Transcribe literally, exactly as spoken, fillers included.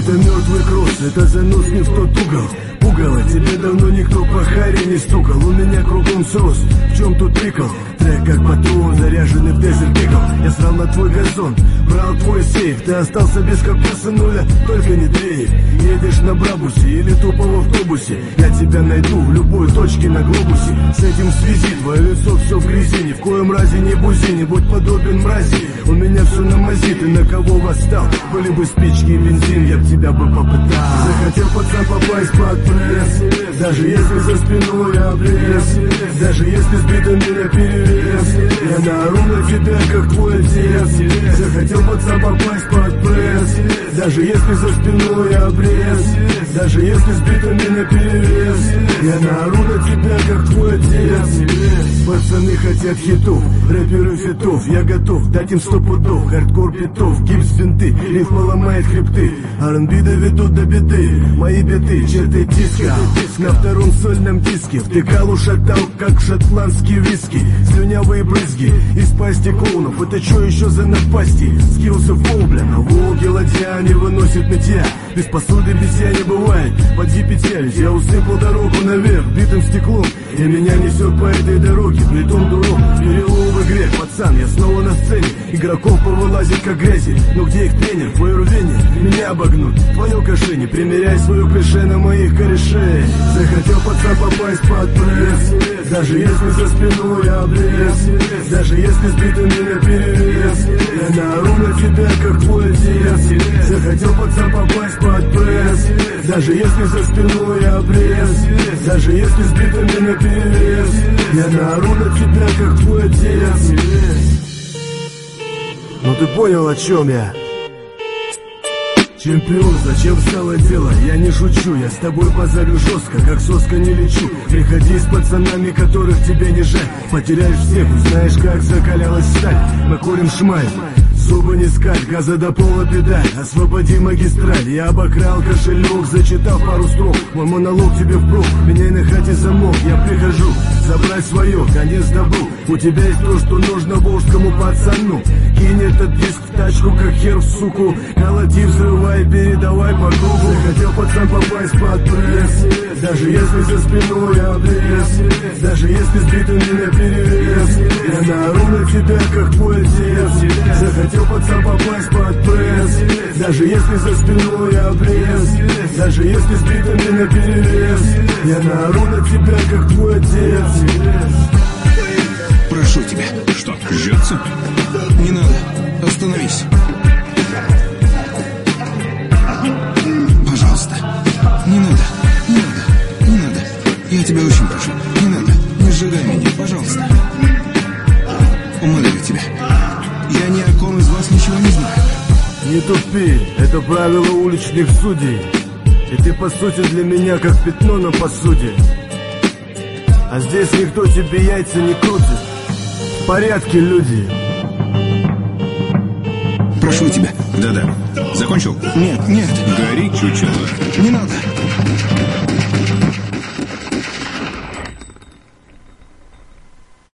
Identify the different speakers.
Speaker 1: Это мертвый кросс, это занос не в тот угол. Пугало, тебе давно никто по харе не стукал. У меня кругом срос, в чем тут прикол? Трек как патрон, заряженный в дезерт пикал. Я срал на твой газон, брал твой сейф. Ты остался без капуса нуля, только не дрейф. Едешь на Брабусе или тупо в автобусе, я тебя найду в любой точке на глобусе. С этим в связи, твое лицо все в грязи. Ни в коем разе не бузи, не будь подобен мрази. У меня все на мази, ты на кого восстал? Были бы спички и бензин, я б тебя бы попытал. Захотел пацан попасть под пресс, даже если за спиной обрез, даже если сбито меня перевес, я наору на тебя, как твой отец. Захотел пацан попасть под пресс, даже если за спиной обрез, даже если сбито меня перевес, я наору на тебя, как твой отец. Пацаны хотят хитов, рэперы фитов, я готов дать им сто пудов. Хардкор питов, гипс винты, риф поломает хребты, ар энд би доведут до беды. Мои биты, черты диска, на втором сольном диске втыкал, ушатал, как шотландский виски. Слюнявые брызги из пасти клоунов, это что еще за напасти? Скился в пол, бля, на Волге ладья не выносит нытья. Без посуды битья не бывает, поди петель. Я усыпал дорогу наверх битым стеклом, и меня несет по этой дороге притом дуром. Перелом в игре, пацан, я снова на сцене. Игроков повылазит как грязи, но где их тренер? Твое рвение меня обогнуть, твое кошение. Примеряй свое клише на моих корешей. Захотел пацан попасть под пресс, даже если за спиной обрез, даже если сбито меня перевес, я наору на тебя, как твой отец. Захотел пацан попасть под пресс, даже если за спиной обрез, даже если сбито меня перевес, я наору на тебя, как твой отец. Ну ты понял, о чем я? Чемпион, зачем стало дело? Я не шучу, я с тобой базарю жестко, как соска не лечу. Приходи с пацанами, которых тебе не жаль. Потеряешь всех, узнаешь, как закалялась сталь. Мы курим шмаль, зубы не скаль, газа до пола педаль. Освободи магистраль, я обокрал кошелек, зачитал пару строк. Мой монолог тебе впрок, меняй на хате замок. Я прихожу, забрать свое, конец добру. У тебя есть то, что нужно волжскому пацану. Кинь этот диск в тачку, как хер в суку. Колоти, взрывай, передавай по кругу. Захотел пацан попасть под пресс, даже если за спиной обрез, даже если сбито меня перевес, я наору на тебя, как твой отец. Захотел пацан попасть под пресс, даже если за спиной обрез, даже если сбито меня перевес, я наору на тебя, как твой отец.
Speaker 2: Прошу тебя.
Speaker 3: Что, жжется?
Speaker 2: Не надо, остановись. Пожалуйста, не надо, не надо, не надо. Я тебя очень прошу, не надо, не сжигай меня, пожалуйста. Умоляю тебя, я ни о ком из вас ничего не знаю.
Speaker 1: Не тупи, это правило уличных судей, и ты по сути для меня как пятно на посуде. А здесь никто тебе яйца не крутит. В порядке, люди.
Speaker 2: Прошу тебя.
Speaker 3: Да-да. Закончил?
Speaker 2: Нет, нет.
Speaker 3: Гори, чучело.
Speaker 2: Не надо.